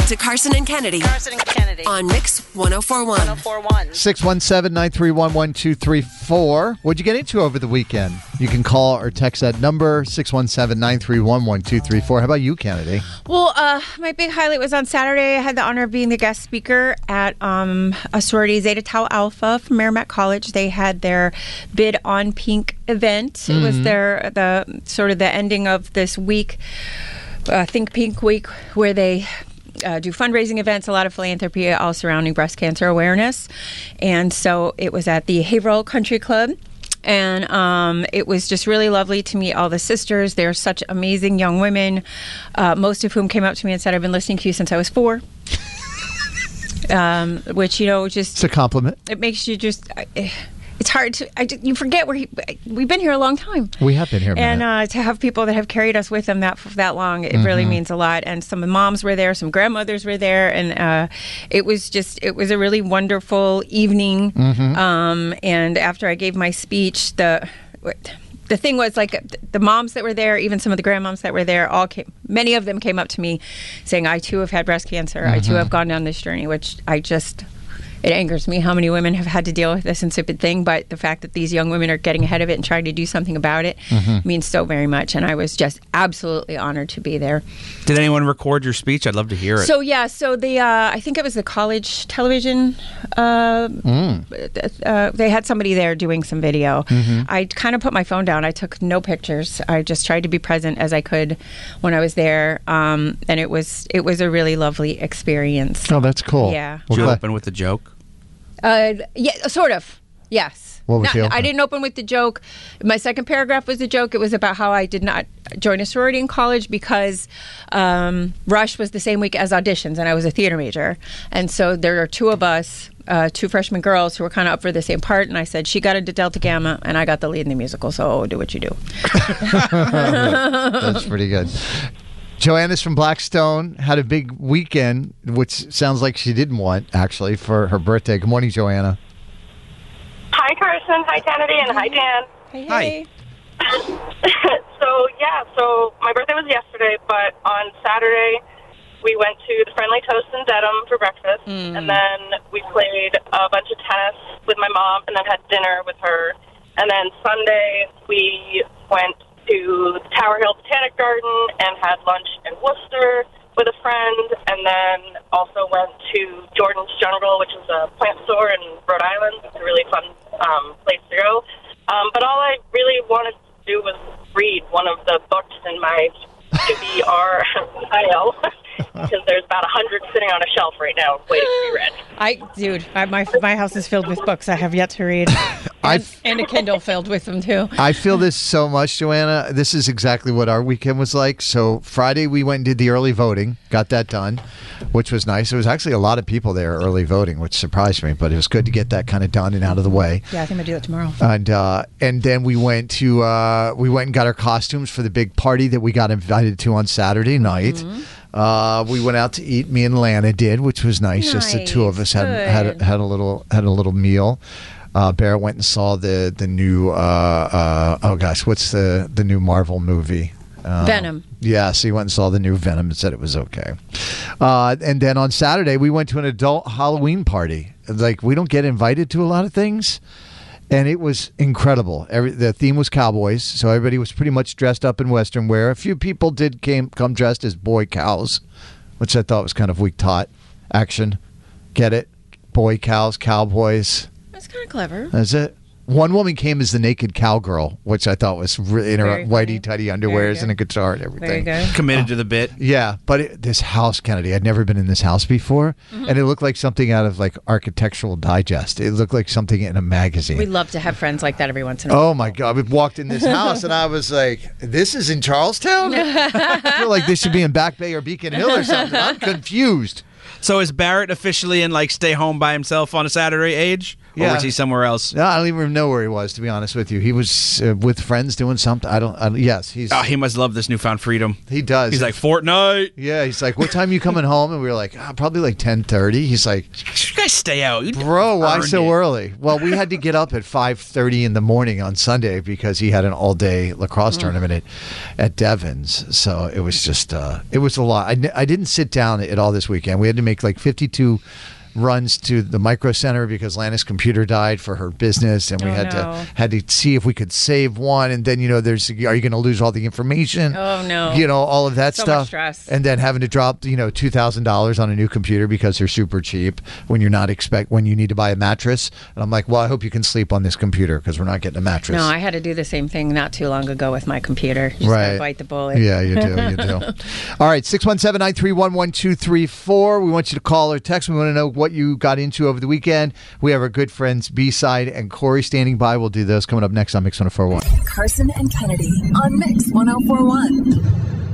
to Carson and Kennedy. On Mix 1041. 617-931-1234. What'd you get into over the weekend? You can call or text that number, 617-931-1234. How about you, Kennedy? Well, my big highlight was on Saturday. I had the honor of being the guest speaker at a sorority, Zeta Tau Alpha from Merrimack College. They had their Bid on Pink event. It was the ending of this week, Think Pink Week, where they do fundraising events, a lot of philanthropy, all surrounding breast cancer awareness. And so it was at the Haverhill Country Club. And it was just really lovely to meet all the sisters. They're such amazing young women, most of whom came up to me and said, I've been listening to you since I was 4. Which, just... It's a compliment. It makes you just... It's hard to... you forget we've been here a long time. We have been here a minute. And to have people that have carried us with them that long, it really means a lot. And some moms were there, some grandmothers were there, and it was a really wonderful evening. And after I gave my speech, the thing was, like, the moms that were there, even some of the grandmoms that were there, many of them came up to me saying, I too have had breast cancer. I too have gone down this journey, which it angers me how many women have had to deal with this insipid thing, but the fact that these young women are getting ahead of it and trying to do something about it means so very much, and I was just absolutely honored to be there. Did anyone record your speech? I'd love to hear it. So the I think it was the college television. They had somebody there doing some video. I kind of put my phone down. I took no pictures. I just tried to be present as I could when I was there, and it was a really lovely experience. Oh, that's cool. Yeah. Did you open with a joke? Yeah, sort of. Yes. What was the opening? I didn't open with the joke. My second paragraph was the joke. It was about how I did not join a sorority in college because Rush was the same week as auditions, and I was a theater major. And so there are two of us, 2 freshman girls who were kind of up for the same part, and I said, she got into Delta Gamma, and I got the lead in the musical, so do what you do. That's pretty good. Joanna's from Blackstone, had a big weekend, which sounds like she didn't want, actually, for her birthday. Good morning, Joanna. Hi, Carson. Hi, Kennedy. And hi, Dan. Hey. So my birthday was yesterday, but on Saturday, we went to the Friendly Toast in Dedham for breakfast, and then we played a bunch of tennis with my mom, and then had dinner with her. And then Sunday, we went to the Tower Hill Botanic Garden and had lunch in Worcester with a friend, and then also went to Jordan's Jungle, which is a plant store in Rhode Island. It's a really fun place to go. But all I really wanted to do was read one of the books in my to-be-R pile, because there's about 100 sitting on a shelf right now waiting to be read. My house is filled with books I have yet to read. And a Kindle filled with them, too. I feel this so much, Joanna. This is exactly what our weekend was like. So Friday, we went and did the early voting, got that done, which was nice. There was actually a lot of people there early voting, which surprised me, but it was good to get that kind of done and out of the way. Yeah, I think I'm going to do that tomorrow. And then we went and got our costumes for the big party that we got invited to on Saturday night. We went out to eat. Me and Lana did, which was nice. Just the two of us had a little meal. Bear went and saw the new what's the new Marvel movie? Venom. Yeah, so he went and saw the new Venom and said it was okay. And then on Saturday we went to an adult Halloween party. Like, we don't get invited to a lot of things. And it was incredible. The theme was cowboys, so everybody was pretty much dressed up in Western wear. A few people did come dressed as boy cows, which I thought was kind of weak taught action. Get it? Boy cows, cowboys. That's kind of clever. Is it? One woman came as the naked cowgirl, which I thought was really in her whitey-tighty underwears and a guitar and everything. Very good. Committed to the bit. Yeah, but this house, Kennedy, I'd never been in this house before, and it looked like something out of, like, Architectural Digest. It looked like something in a magazine. We love to have friends like that every once in a while. Oh, my God. We walked in this house, and I was like, this is in Charlestown? I feel like this should be in Back Bay or Beacon Hill or something. I'm confused. So is Barrett officially in, like, stay home by himself on a Saturday age? Yeah. Or was he somewhere else? No, I don't even know where he was, to be honest with you. He was with friends doing something. Yes, he's. Oh, he must love this newfound freedom. He does. He's like, Fortnite. Yeah, he's like, what time you coming home? And we were like, probably like 10:30. He's like, You guys stay out. You bro, why earned so it. early? Well, we had to get up at 5:30 in the morning on Sunday because he had an all-day lacrosse tournament at Devon's. So it was just, it was a lot. I didn't sit down at all this weekend. We had to make like 52 runs to the Micro Center because Lana's computer died for her business, and we had to see if we could save one. And then there's, are you going to lose all the information? Oh no, all of that so stuff. Much stress. And then having to drop $2,000 on a new computer because they're super cheap when you're not when you need to buy a mattress. And I'm like, well, I hope you can sleep on this computer because we're not getting a mattress. No, I had to do the same thing not too long ago with my computer. Just gotta bite the bullet. Yeah, you do. You do. All right, 617-931-1234. We want you to call or text. We want to know what you got into over the weekend. We have our good friends B-Side and Corey standing by. We'll do those coming up next on Mix 104.1. Carson and Kennedy on Mix 104.1.